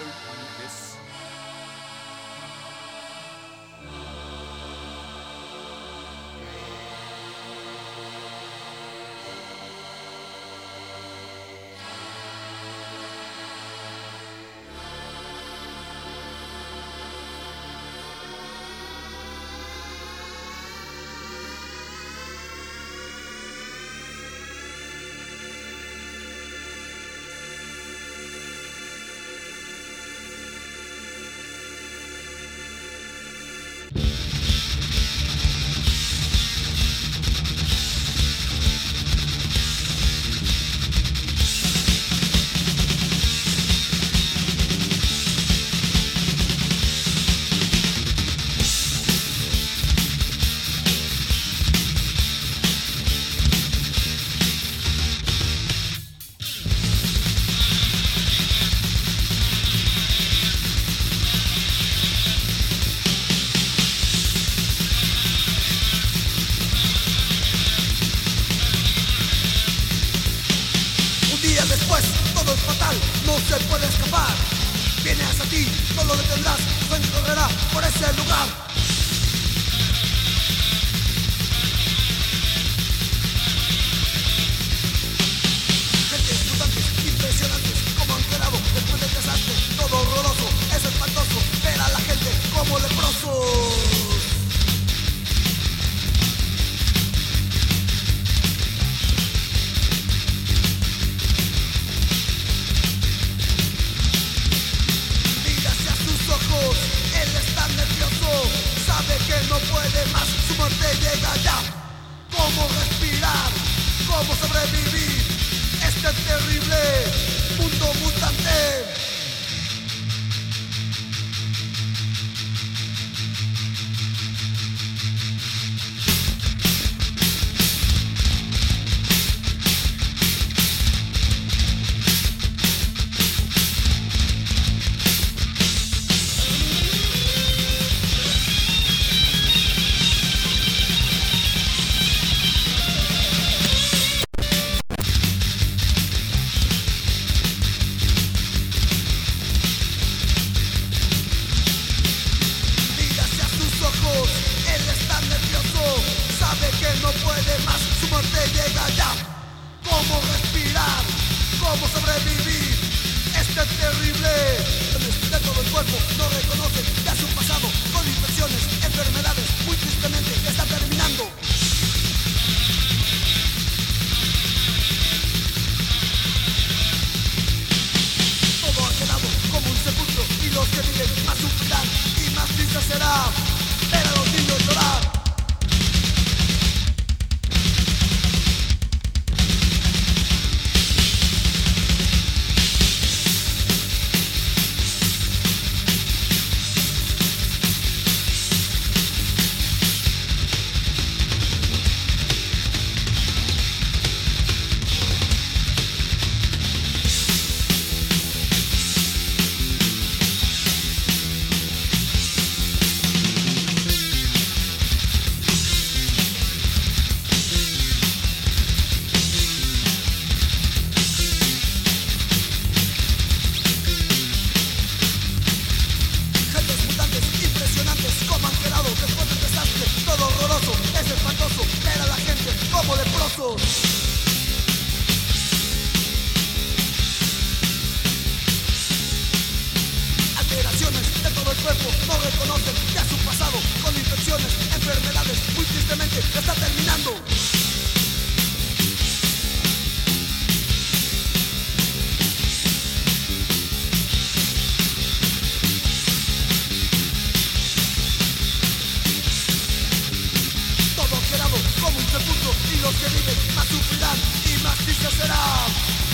this. Después todo es fatal, no se puede escapar. Viene hacia ti, no lo detendrás, tu sueño correrá por ese lugar. Gentes mutantes, impresionantes, como han quedado después del desastre. Todo horroroso, es espantoso, ver a la gente como leprosos. Él está nervioso, sabe que no puede más, su muerte llega ya. ¿Cómo respirar? ¿Cómo sobrevivir? Este terrible mundo mutante. Él está nervioso, sabe que no puede más, su muerte llega ya. ¿Cómo respirar? ¿Cómo sobrevivir? Este terrible de todo el cuerpo no reconoce ya su pasado, con infecciones, enfermedades, muy tristemente está terminando. Todo ha quedado como un sepulcro y los que viven más sufrirán y más triste será ver a los niños llorar. Como han quedado después del desastre, todo horroroso, es espantoso ver a la gente como leprosos. Alteraciones de todo el cuerpo no reconocen ya su pasado, con infecciones, enfermedades, muy tristemente está terminando. Como un sepulcro y los que viven más sufrirán y más triste será.